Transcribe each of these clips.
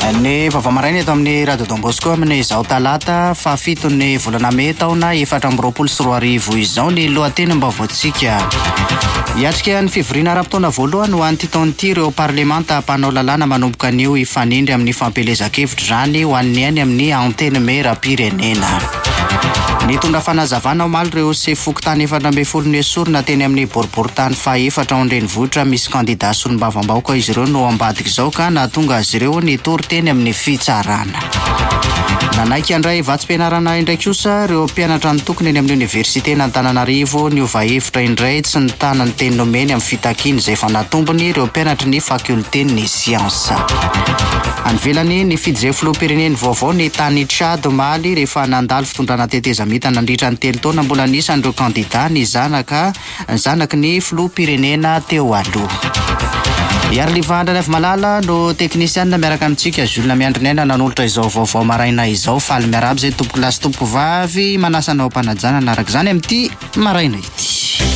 Ny vavamaraina eto amin'ny Radio Don Bosco amin'ny izao talata fa 7 volana May taona 2024 izao ny lohateny mbavaotsika. Hiatrika ny fivoriana ara-potoana voalohany ho an'ny titon'ity ireo parlemanta mpanao lalàna manomboka anio ifanindry amin'ny fampelezan-kevitra zany ho an'ny any amin'ny anteny meram-pirenena. Nitondra fanazavana omaly ireo sefokotany 440 esorina teny amin'ny boriboritany faha-4 ao an-drenivohitra misy kandida solombavam-bahoaka izy ireo no ambadiky izao ka nahatonga azy ireo nitory teny amin'ny fitsarana. Nanaiky andray vatsim-pianarana indray kosa ireo mpianatra nitokony eny amin'ny oniversité n'Antananarivo niova hevitra indray tsy nitana ny teny nomeny amin'ny fitakiana izay efa natombony ireo mpianatra ny fakulten'ny siansa. Anvelany ny fijero filoham-pireneny vaovao ny tany Tchad omaly rehefa nandalo fitondrana tetezamita nandritra ny 3 taona mbola nisan'ireo kandida ny zanaky ny filoham-pirenena teo aloha. Iarlivandra avy malala no teknisianina miaraka amintsika Zulina Miandrinena nanolotra izao vaovao maraina izao faly miarabo zay tompo lasy tompo vavy manasanao mpanajana naraka izany amin'ity maraina ity.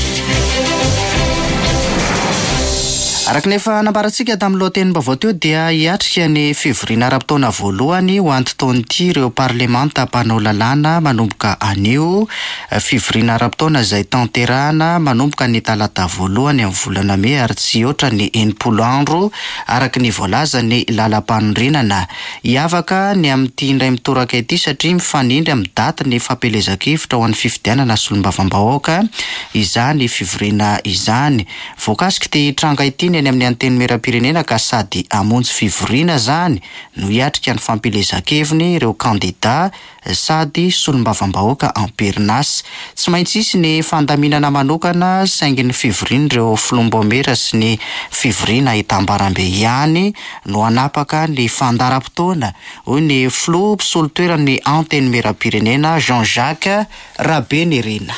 Araka nefa nambarantsika tamin'ny lohateny-baovao teo dia hiatrika ny fivoriana ara-potoana voalohany ho antoton'ity ireo parlemanta mpanao lalàna manomboka anio. Fivoriana ara-potoana izay tanterahana manomboka ny talata voalohany amin'ny volana May ary tsy oatra ny 90 andro araka ny voalaza ny lalam-panondrinana. Hiavaka ny amin'ity indray mitoraka ity satria mifanindry amin'ny daty ny fampelezan-kevitra ho an'ny fifidianana solombavam-bahoaka izany fivoriana izany. Voakasiky ity tranga ity eny amin'ny anteny meram-pirenena ka sady amonjy fivoriana zany no hiatrika ny fampelezan-keviny ireo kandida sady solombavam-bahoaka amperinasy. Tsy maintsy isy ny fandaminana manokana saingy ny fivoriana ireo filombomera sy ny fivoriana itambarambe ihany no anapaka ny fandaram-potoana. Hoy ny filoha mpisolo-toeran'ny anteny meram-pirenena Jean-Jacques Rabenirina.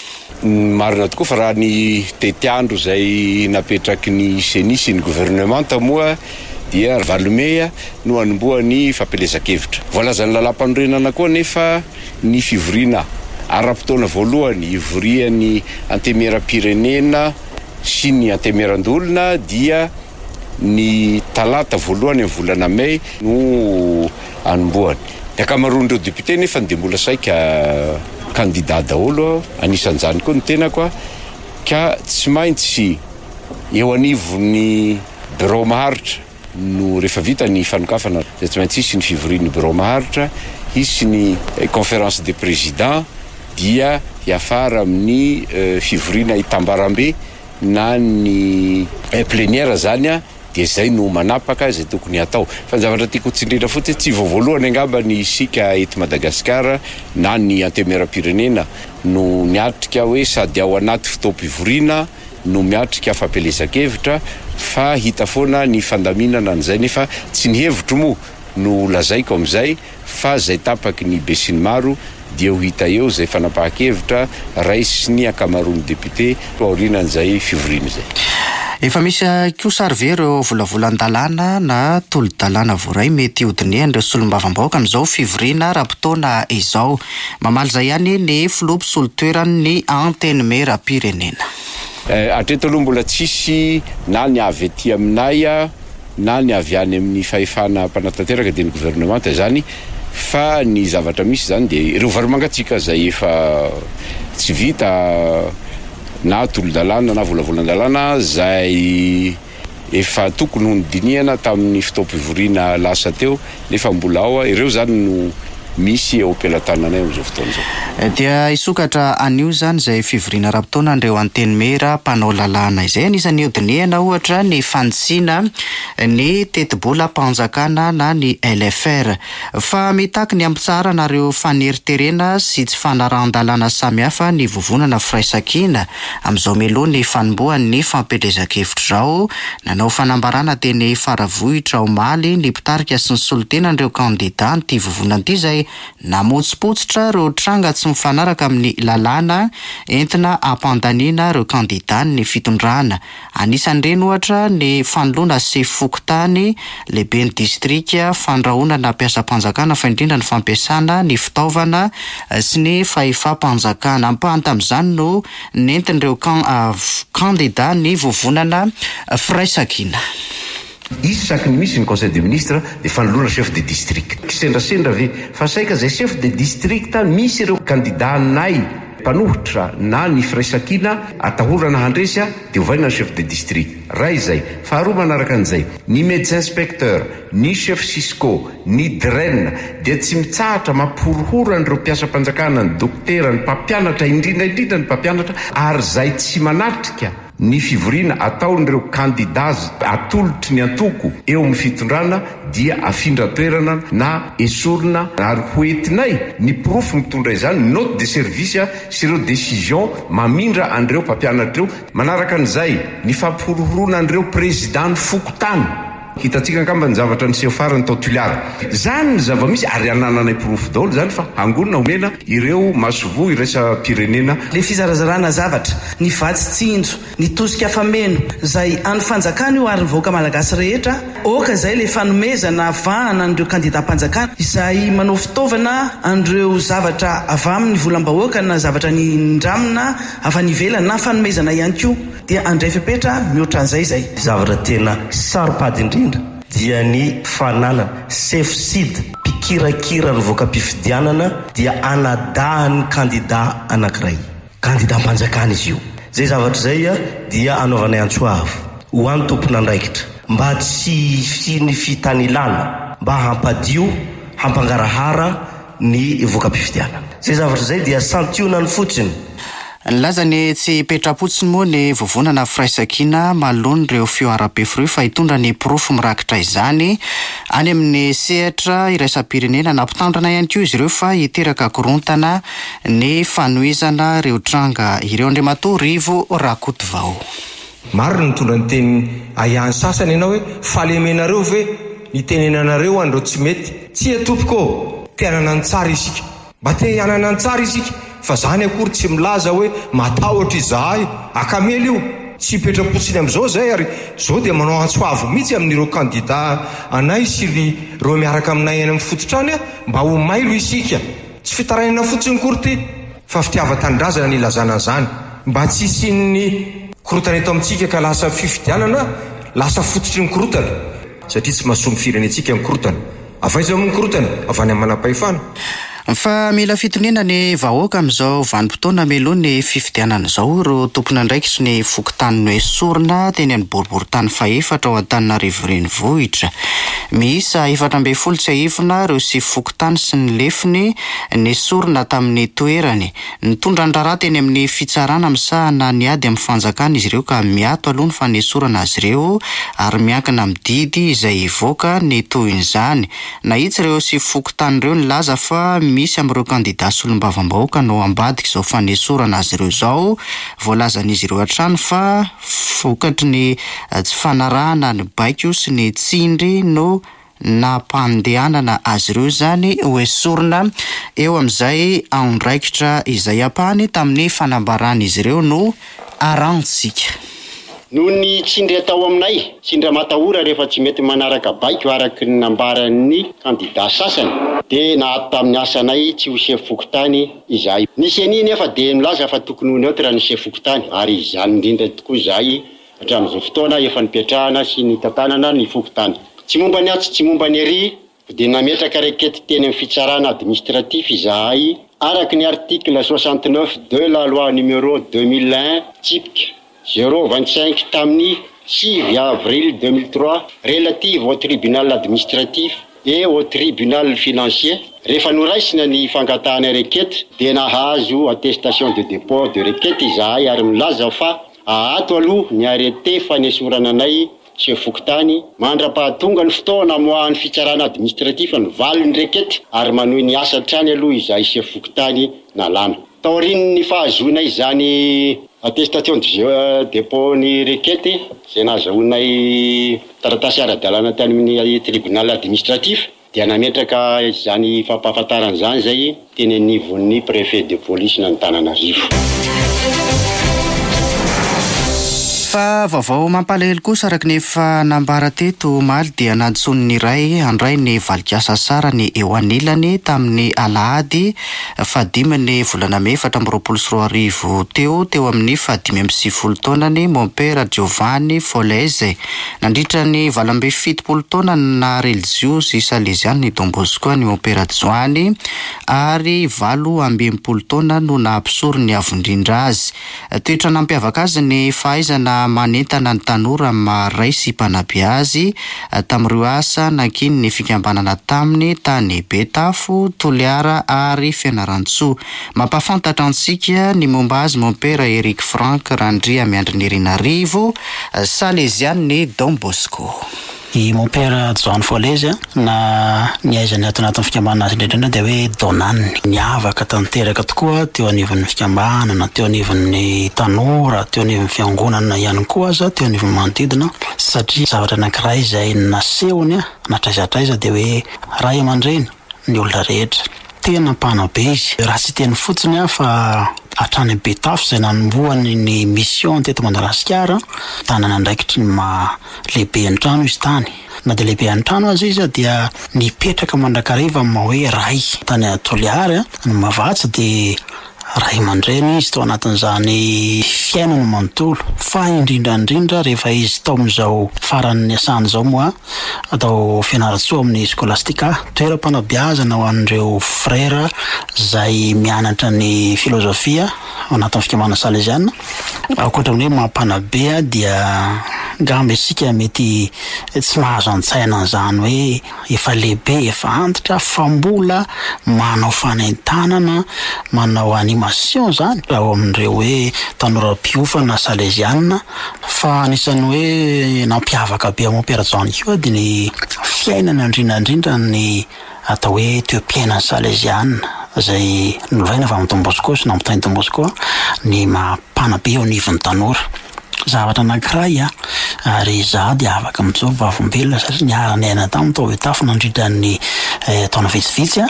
Marina tokoa fa raha ny tetiandro izay napetraky ny CENI sy ny gouvernemanta moa dia valomea no anomboa ny fampelezan-kevitra. Voalazan'ny lalam-panorenana koa nefa ny fivoriana ara-potoana voalohany ivorian'ny antemeram-pirenena sy ny antemeran-dolona dia ny talata voalohany amin'ny volana May no anomboany. Ny akamaroan'ireo député nefa dia mbola saika kandida daholo, anisan'izany koa ny tenako ka tsy maintsy eo anivon'ny bureau maharitra no rehefa vita ny fanokafana dia tsy maintsy isy ny fivorian'ny bureau maharitra, isy ny conférence des présidents dia hiafara amin'ny fivoriana itambarambe na ny plénière zany dia zay no manapaka zay tokony atao. Fa ny zavatra tiako tsindrina fotsiny tsy voavoalohany angamba ny isika eto Madagasikara na ny antemeram-pirenena no miatrika hoe sady ao anaty fotoam-pivoriana no miatrika fampelezan-kevitra fa hita foana ny fandaminana an'izay nefa tsy ny hevitro moa no lazaiko amin'izay fa zay tapaky ny be sy ny maro dia ho hita eo zay fanapahan-kevitra raisy ny akamaroan'ny député aorianan'izay fivoriana izay. Efa misy kosa ary ve ireo volavolan-dalàna na tolo-dalàna voaray mety hodinihan'ireo solombavam-bahoaka amin'izao fivoriana ara-potoana izao. Mamaly izay ihany ny filoha mpisolo-toeran'ny anteny meram-pirenena. Hatreto aloha mbola tsisy na ny avy aty aminay na ny avy any amin'ny fahefana mpanatanteraka dia ny gouvernemanta zany fa ny zavatra misy zany dia ireo varomangatsika zay efa tsy vita na tolo-dalàna na volavolan-dalàna zay efa tokony ho nodinihana tamin'ny fotoam-pivoriana lasa teo nefa mbola ao ireo zany no misy eo am-pelantananay amin'izao fotoana izao. Dia isokatra anio zany izay fivoriana ara-potoana andreo anteny mera mpanao lalàna izay anisan'ny hodinihana ohatra ny fantsiana ny teti-bola-panjakana na ny LFR fa mitaky ny ampitsara nareo faneriterena sy tsy fanaran-dalàna samihafa ny vovonana firaisan-kina amin'izao meloha ny fanombohan'ny fampelezan-kevitra zao. Nanao fanambarana teny Faravohitra omaly ny mpitarika sy ny solotena ireo kandida n'ity vovonana ity izay namotsipotsitra ireo tranga tsy mifanaraka amin'ny lalàna entina ampandaniana ireo kandida ny fitondrana. Anisan'ireny ohatra ny fanoloana sefokotany lehibe ny distrika, fandrahoana na mpiasam-panjakana fa indrindra ny fampiasana ny fitaovana sy ny fahefam-panjakana. Ampahany tamin'izany no nentin'ireo kandida ny vovonana firaisan-kina. isaky ny misy ny conseil des ministres dia fanoloana chef de district kisendrasendra ve fa saika zay chef de district misy ireo candidat-nay mpanohitra na ny firaisankina atahorana handresy dia hovaina ny chef de district ray zay faharoa manaraka an'izay ny médecin inspecteur ny chef cisco ny draine dia tsy mitsahatra mamporohorana ireo mpiasa-panjakana ny dokotera ny mpampianatra indrindraindrindra ny mpampianatra ary zay tsy manatrika ny fivoriana ataon'ireo candidat atolotry ny antoko eo amin'ny fitondrana dia afindra-toerana na esorina ary hoentinay ny pirofo mitondra izany note de service sy ireo décision mamindra an'ireo mpampianatra ireo manaraka an'izay ny fampihorohorona an'ireo président ny fokotany hitatsika angamba ny zavatra ny sefarany tao tuliara zany ny zava-misy ary anananay pirofo daholo zany fa angonina homena ireo masovo iraisa pirenena le fizarazarana zavatra ny vatsy tsinjo ny tosika fameno zay any fanjakana io ary ny vahoaka malagasy rehetra oka zay le fanomezana avahana an'ireo candidat-mpanjakana izay manao fitaovana an'ireo zavatra avy amin'ny volam-bahoaka na zavatra ny ndramina avy any ivelany na fanomezana ihany koa dia andray fepetra mihoatra an'izay zay zavatra tena saropady indrindra dia ny fananana sefsid mpikirakira ny voaka-pifidianana dia anadahany candidat anankiray candidat-mpanjakana izy io zay zavatra zay dia anaovanay antsoavo ho an'ny tompona andraikitra mba tsy ny fitany ilana mba hampadio hampangarahara ny voaka-pifidianana zay zavatra zay dia santionany fotsiny Nilazany tsy petrapotsiny moa ny vovonana firaisankina malony ireo fioara-pefroy fa hitondra ny pirofo mirakitra izany any amin'ny sehatra iraisam-pirenena nampitandrina ihany koa izy ireo fa hiteraka korontana ny fanohizana ireo tranga ireo Andriamatoa Rivo Rakotovao. Maro ny mitondra ny teny ahany sasany ianao hoe falemenareo ve ny tenenanareo andreo tsy mety tsy atompoko te hanana ny tsara isika mba te hanana ny tsara isika fa zany akory tsy milaza hoe matahotra izahay akamely io tsy petrapotsiny amin'izao zay ary zao dia manao antsoavo mihitsy amin'ireo candidat anay sy ireo miaraka aminay any amin'ny fototrany mba ho mailo isika tsy fitarainana fotsiny kory fa fitiava-tanindrazana ny ilazana zany mba tsy isin'ny korotana eto amintsika ka lasa fifidianana lasa fototry ny korotana satria tsy mahasomy firenetsika amin'ny korotana avaiza amin'ny korotana avy any amin'ny manam-pahefana. Fa mila fitonena ny vahoaka amin'izao vanim-potoana meloa ny fifidianana izao ireo tompona ndraikitry ny fokotany no esorina teny amin'ny boriboritany faefatra ao Antananarivo renivohitra. Miisa 7 tsy ahivona ireo sy fokotany sy ny lefiny ny esorina tamin'ny toerany. Nitondra ny raharaha teny amin'ny fitsarana misahana ny ady amin'ny fanjakana izy ireo ka miato aloha ny fanesorana azy ireo ary miankina amin'ny didy izay ivoaka ny toin'izany. Nahitsy ireo sy fokotany ireo nilaza fa misy amin'ireo candidat solombavam-bahoaka no ambadika izao fanesorana azy ireo izao voalazan'izy ireo hatrany fa vokatry ny tsy fanarahana ny baiko sy ny tsindry no nampandehanana azy ireo zany ho esorina eo amin'izay andraikitra izay ampahany tamin'ny fanambaran'izy ireo no arantsika. Noho ny tsindry atao aminay, tsindry matahora rehefa tsy mety manaraka baiko araky ny nambaran'ny candidat sasany, dia nahato tamin'ny asanay tsy ho chef fokotany izahay. Nisy aniny nefa dia milaza fa tokony ho neutre ny chef fokotany ary izany indrindra tokoa izahay hatramin'izao fotoana efa nipetrahana sy ny tantanana ny fokotany. Tsy momba ny atsy, tsy momba ny ery, dia nametraka rekety teny amin'ny fitsarana administratif izahay araky ny article 69 de la loi numéro 2001 typique 025 tamin'ny 6 avril 2003 relative au tribunal administratif et au tribunal financier. Rehefa noraisina ny fangatahana rekety dia nahazo attestation de dépôt de rekety izahay ary milaza fa ahato aloha ny arrêté fanesorana anay chef fokotany mandra-pahatonga ny fotoana moahan'ny fitsarana administratif ny valiny rekety ary manohy ny asa trany aloha izahay chef fokotany nalana. Taoriny ny fahazona izany attestation de dépôt ny rekety izay nahazahoanay taratasy ara-dalàna tany amin'ny tribunal administratif dia nametraka izany fampahafantarana izany zay teny anivon'ny préfet de police n'Antananarivo. Fa vaovao mampalahelo kosa araka ny efa nambara teto omaly dia nantsony iray andray ny valikasa sara ny eo anilany tamin'ny alahady 5 volana May 2024 teo amin'ny 5 taonany mon père Giovanni Folese nandritra ny 27 taona na religiosy salesiana Don Bosco ny mon père Joany ary 20 taona no nahapisoro ny avondrindra azy. Toetra nampiavaka azy ny fahaizana manentana ny tanora maray sy mpanabe azy tamin'ireo asa nankiny ny fikambanana taminy tany Betafo, Toliara ary Fianarantsoa. Mampafantatra antsika ny momba azy mon père Eric Frank Randria miandry ny Rinarivo salesian'ny Don Bosco. I mon père Joany Folese na niaizany anatin'ny fikambana azy indrindra dia hoe Donanny niavaka tanteraka tokoa teo anivon'ny fikambanana, teo anivon'ny tanora, teo anivon'ny fiangonana ihany koa aza, teo anivon'ny manodidina satria zavatra anankiray izay nasehony natraizatraiza dia hoe ray aman-dreny ny olona rehetra tena mpanabe izy. Raha tsy teny fotsiny fa hatrany Betafo izay nanombohany ny mission teto Madagasikara tanana andraikitry ny lehibe an-trano izy tany. Na dia lehibe an-trano azy izy dia nipetraka mandrakariva ma hoe ray tany Toliara no Mavatsy dia ray aman-dreny izy tao anatin'izany fiainana manontolo. Fa indrindrandrindra rehefa izy tao amin'izao faran'ny asany izao moa atao Fianarantsoa amin'ny skolastika toeram-panabeazana ho an'ireo frère izay mianatra ny filozofia ao anatin'ny fikambanana salesiana. Ankoatra amin'ny hoe mampanabe dia ngamba isika mety tsy mahazo an-tsaina an'izany hoe efa lehibe, efa antitra, fa mbola manao fanentanana, manao animation zany ao amin'ireo hoe tanora mpiofana salesiana. Fa anisan'ny hoe nampiavaka be mon père Joany io dia ny fiainana indrindrandrindra ny atao hoe toeam-piainana salesiana izay novaina avy amin'ny Don Bosco sy nampitainy Don Bosco ny mampanabe eo anivon'ny tanora. Zavatra anankiray ary izaho dia afaka mijoro vavombelona satria niarany aina tamin'ny tao Betafo nandritra ny taona vitsivitsy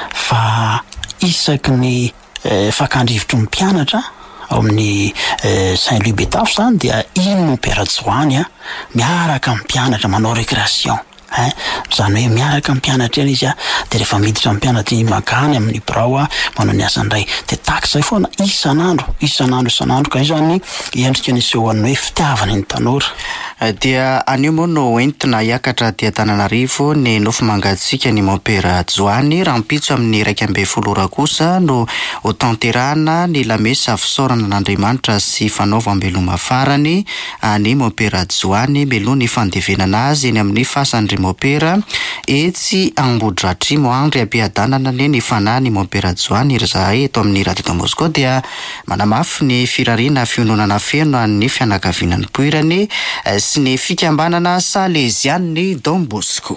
fa isaky ny fakandrivotry ny mpianatra ao amin'ny Saint-Louis Betafo zany dia iny mon père Joany miaraka mpianatra manao récréation. Zany hoe miaraka mpianatra eny izy dia rehefa miditra mpianatra makany amin'ny birao manao ny asa indray dia tahaka izay foana isanandro ka izany endrika niseho an'ny hoe fitiavana ny tanora. Dia anio moa no entina hiakatra dia Antananarivo ny nofo mangatsika ny mon père Joany raha mpitso amin'ny 12 kosa no ho tanterahana ny lamesa fisaorana n'Andriamanitra sy fanaovam-beloma farany ny mon père Joany meloha ny fandevenana azy eny amin'ny fasan'ry mon père etsy Ambodratrimo andry ampiadanana ny fanahy ny mon père Joany izahay eto amin'ny Radio Don Bosco dia manamafy ny firariana fiononana feno amin'ny fianakavianan'ny poirany sy ny fikambanana salesian'ny Don Bosco.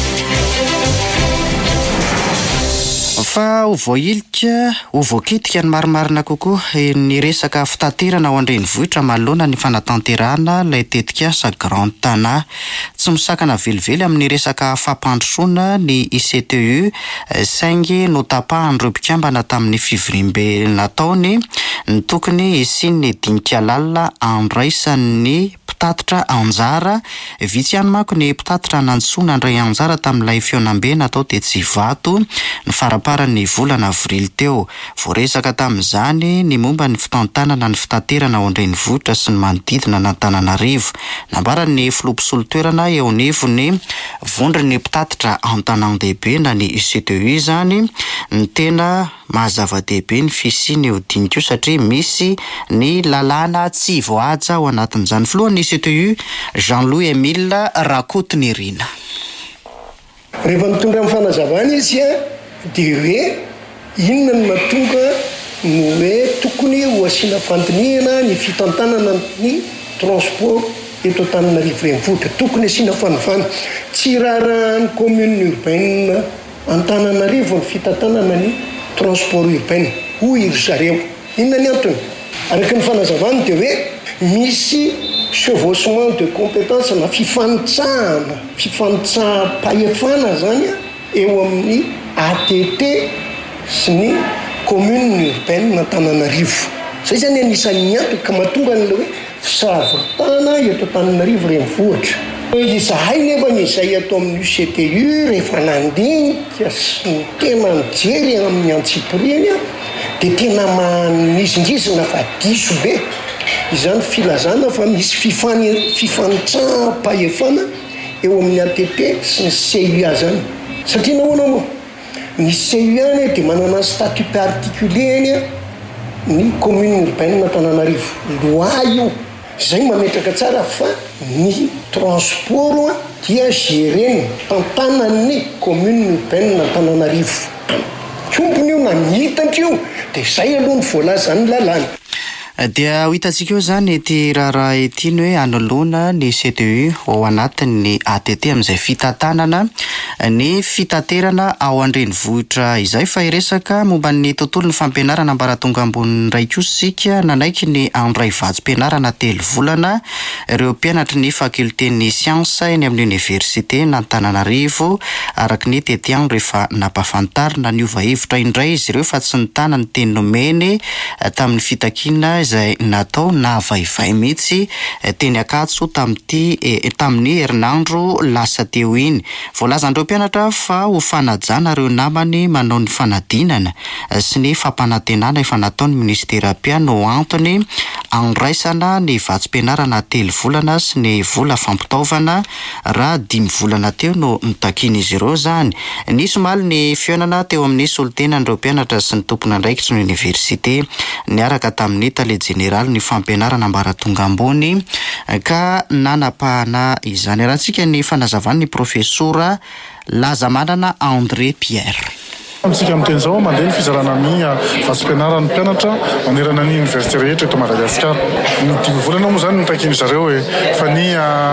Fa ho voailika, ho voakitika ny marimarina kokoa ny resaka fitaterana ao an-drenivohitra manoloana ny fanatanterahana ilay tetikasa Grand Tana. Tsy misakana velively amin'ny resaka fampandrosoana ny ICTU saingy no tapahan'ireo mpikambana tamin'ny fivoriam-be nataony ny tokony isiany dinika lalina andraisan'ny mpitatitra anjara. Vitsy ihany manko ny mpitatitra nantsona andray anjara tamin'ilay fionam-be natao Tetsivato ny faraparan'ny volana avrily teo. Voaresaka tamin'izany ny momba ny fitantanana ny fitaterana ao an-drenivohitra sy ny manodidina n'Antananarivo. Nambaran'ny filohampisolon toerana eo anivony vondrony mpitatitra an-tanan-dehibe na ny ICTU zany ny tena mahazava-dehibe ny fisiany eo dinika io satria misy ny lalàna tsy voahaja ao anatin'izany. Filohan'ny ICTU Jean-Louis Emile Rakotonirina. Rehefa mitondra amin'ny fanazavana izy dia hoe inona no mahatonga no hoe tokony ho asiana fandiniana ny fitantanana ny transport eto Antananarivo renivohitra, tokony asiana fanovana. Tsy raharahany commune urbaine Antananarivo ny fitantanana ny transport urbaine hoy ry zareo. Inona ny antony? Araka ny fanazavana dia hoe misy chevauchement de compétence na fifanitsaham-pahefana zany eo amin'ny ATT sy ny commune urbaine Antananarivo. Zay zany anisan'ny antony ka mahatonga an'ilay hoe fisavorotana eto Antananarivo renivohitra. Izahay nefa izay atao amin'ny CTU rehefa nandinika sy ny tena mijery amin'ny antsipiriany dia tena manizingizina fa diso be. Izany filazana fa misy fifanitsam-pahefana eo amin'ny ATP sy ny CUA zany. Satria nahoana moa? Ny CUA dia manana statut particulier ny commune urbaine Antananarivo. Loi io izay mametraka tsara fa ny transport dia géré tantanan'ny commune urbaine Antananarivo. Tompony io na mitantry io dia izay aloha ny voalaza ny lalàna. Dia ho hitantsika eo izany ity raharaha ity ny hoe anoloana ny CTU ao anatin'ny ATT amin'izay fitantanana ny fitaterana ao an-drenivohitra izay, fa iresaka momba ny tontolo ny fampianarana ambaratonga ambony iray kosa sika nanaiky ny andray vatsom-pianarana 3 volana ireo mpianatra ny fakulten'ny siansa eny amin'ny université n'Antananarivo araka ny tetiany rehefa nampafantarina ny ovahevitra indray izy ireo fa tsy nitana ny teny nomeny tamin'ny fitakina izay natao na vaivay mihitsy teny Akatso tamin'ny herinandro lasa teo iny. Voalazan'ireo mpianatra fa ho fanajana ireo namany manao ny fanadinana sy ny fampanantenana efa nataon'ny ministera-pia no antony andraisana ny vatsom-pianarana 3 volana sy ny vola fampitaovana raha 5 volana teo no nitakin'izy ireo zany. Nisy omaly ny fiainana teo amin'ny solitenan'ireo mpianatra sy ny tompona andraikitry ny université niaraka tamin'ny tale général ny fampianarana ambaratonga ambony ka nanapahana izany. Rahantsika ny fanazavany ny profesora Lazamanana André Pierre. Amintsika amin'teny izao mandeha ny fizarana ny vatsom-pianaran'ny mpianatra manerana ny université rehetra eto Madagasikara. Ny 5 volana moa zany nitakiany zareo hoe fa ny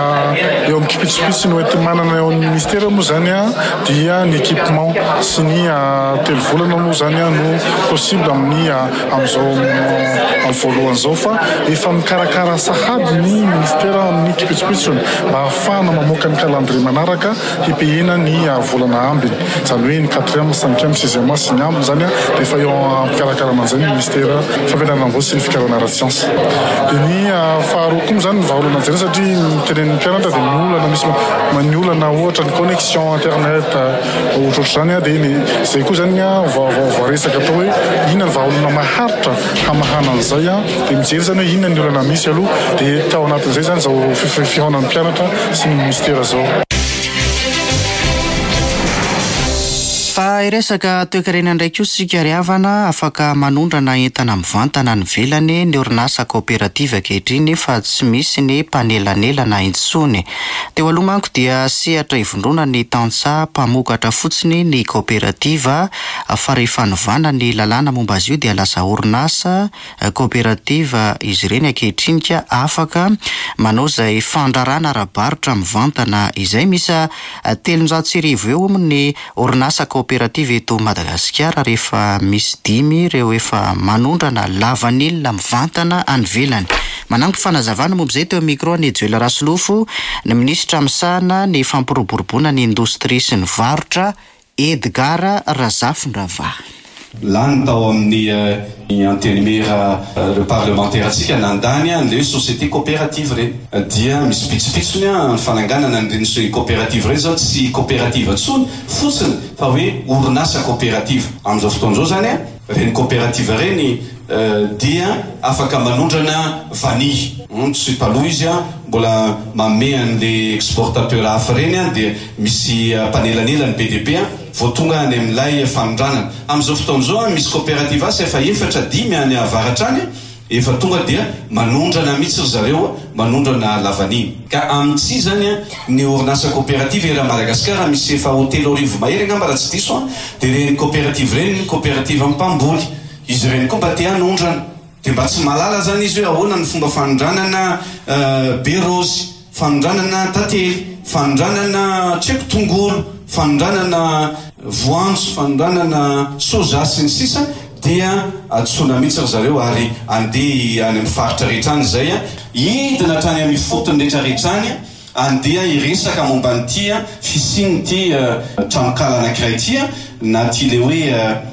eo amin'ny kipitsipitsy ny hoety manana eo amin'ny ministera moa zany dia ny équipement sy ny 3 volana moa zany no possible amin'izao amin'ny voalohan'izao fa efa mikarakara sahady ny ministera amin'ny kipitsipitsy mba ahafahana mamoaka ny calendrier manaraka hipehina ny volana ambiny, zany hoe ny 4e, 5e, 6e sy ny ambiny zany rehefa eo am-pikarakarana an'izay ny ministera fampianarana ambony sy ny fikarana ara-tsiansa. Dia ny faharoa koa zany ny vahaolana anjeny satria mitenen'ny mpianatra dia miolana misy maniolana ohatra ny connexion internet ohatrohatr'izany dia izay koa zany voaresaka atao hoe inona ny vahaolana maharitra hamahana an'izay dia mijery zany hoe inona ny olana misy aloha dia tao anatin'izay zany zao fihaonan'ny mpianatra sy ny ministera zao. Fa iresaka toekarena indray kosa sika riavana afaka manondrana entana mivantana ny velany ny orinasa kooperativa ankehitriny fa tsy misy ny mpanelanelana intsony. Teo aloha manko dia sehatra ivondrona ny tantsaha mpamokatra fotsiny ny kooperativa fa rehefa novana ny lalàna momba azy io dia lasa orinasa kooperativa izy ireny ankehitriny ka afaka manao izay fandrarana ara-barotra mivantana izay. Misy 300,000 eo amin'ny orinasa kooperativa eto Madagasikara rehefa misy 5 ireo efa manondrana lavanilina mivantana any velany. Manangona fanazavana momba izay teo amin'ny micro ny Joel Rasolofo, ny ministra misahana ny fampiroboroboana ny indostria sy ny varotra Edgar Razafindrava. Lany tao amin'ny antenimera le parlementaire atsika nandany an'ilay société coopérative reny dia misy pitsopitsony ny fananganana an'ireny coopérative reny zao tsy coopérative tsony fotsiny fa hoe orinasa coopérative. Amin'izao fotoan'izao zany reny coopérative reny dia afaka manondrana vanille tsy paloha izy mbola manome an'le exportateur hafa reny dia misy mpanelanelany BDP vao tonga any amin'ilay fanondranana. Amin'izao fotoan'izao misy coopérative asy efa 4-5 any avaratra any efa tonga dia manondrana mihitsy zareo manondrana lavaniny. Ka amin'ity zany ny orinasa coopérative era Madagasikara misy efa hôtely Orivo Mahery angamba raha tsy diso dia reny coopérative reny coopérative amin'ny izy reny koa mba te hanondrana dia mba tsy malala zany izy hoe ahoana ny fomba fanondranana berosy, fanondranana tantely, fanondranana tseko tongolo, fanondranana voanjo, fanondranana soja sy ny sisa dia atsona mihitsy zareo ary andeha any amin'ny faritra rehetra any zay hidina hatrany amin'ny fotony rehetra any andeha iresaka momba n'ity fisiny ty tranokala anankiray ty na ty le hoe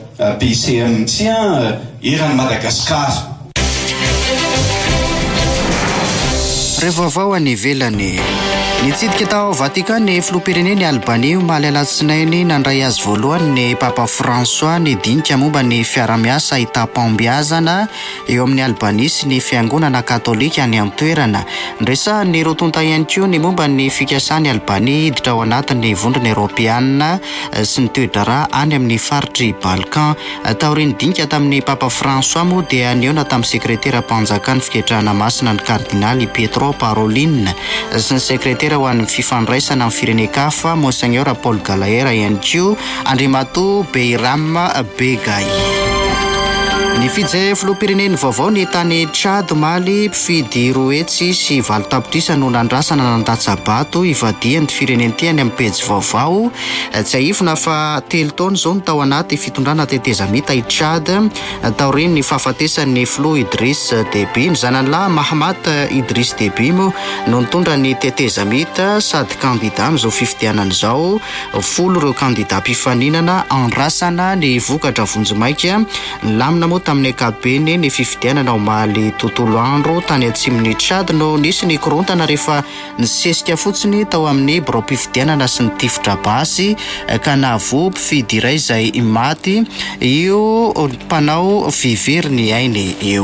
PCM ty eran'ny Madagasikara. rehefa avao any ivelany nitsidika tao Vatikany filoham-pireneny Albanie omaly alatsinainy nandray azy voalohany ny Papa François nidinika momba ny fiara-miasa hitam-pambeazana eo amin'ny Albanie sy ny fiangonana katolika any amin'ny toerana. Ndresahany rotonta ihany koa ny momba ny fikasany Albanie hiditra ao anatin'ny vondrona Eropeana sy ny toe-draharaha any amin'ny faritry Balkan. Taoriny dinika tamin'ny Papa François moa dia niona tamin'ny sekretera mpanjakany fiketrahana masina ny kardinaly Pietro Parolin sy ny sekretera ho an'ny fifandraisana amin'ny firenen-kafa Monseigneur Paul Gallagher ihany koa Andriamato Beiram Begay. Ny fijay filoham-pireneny vaovao ny tany Tchad omaly mpifidy roetsy sy valo tapitrisa no nandrasana nandatsabato ivadian'ny fireneny any amin'ny pejy vaovao. Tsy ahifina fa 3 taona zao no tao anaty fitondrana tetezamita i Tchad taoriny ny fahafatesan'ny Flo Idriss Déby. Ny zanan'lahy Mahamat Idriss Déby moa no nitondra ny tetezamita sady kandida amin'izao fifidianana izao. 10 ireo kandida mpifaninana andrasana ny vokatra vonjimaika lamina moa tamin'ny ankapobeny ny fifidianana omaly tontolo andro tany atsimon'ny Tchad no nisy ny korontana rehefa nisesika fotsiny tao amin'ny biro-pifidianana sy ny tifitra basy ka nahavoa mpifidy iray izay maty. Io mpanao fivery ny ainy eo.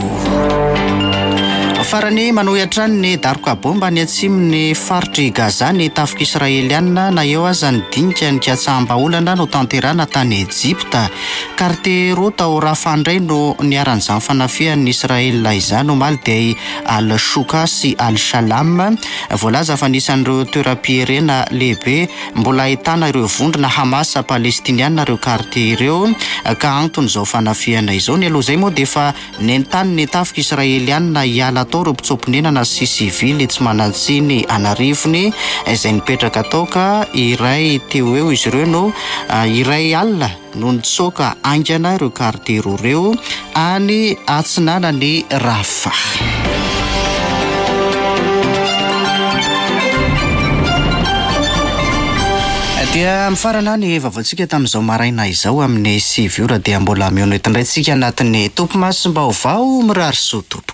Farany manao iatrany ny daroka bomba ny atsimon'ny faritry Gaza ny tafika Israeliana na eo aza ny dinika ny katsaham-baolana no tanterana tany Egypta. Kartero tao Rafa indray no niaran'izany fanafihan'ny Israel izany omaly dia Al-Shouka sy Al-Shalam. Voalaza fa nisan'ireo toeram-piherena lehibe mbola ahitana ireo vondrona Hamas Palestiniana ireo kartie ireo ka antony izao fanafihana izao. Ny aloha izay moa dia fa nentany ny tafika Israeliana hiala tao ireo mpitsomponenana sy sivily tsy manatsiny anarivony izay nipetraka tao ka iray teo eo izy ireo no iray alina no nitsoka angana ireo kartero ireo any atsinanany Rafa. Dia mifarana ny vavatsika tamin'izao maraina izao amin'ny 7 ora dia mbola mionetindraitsika anatin'ny tompy masim-baovao mirary soto.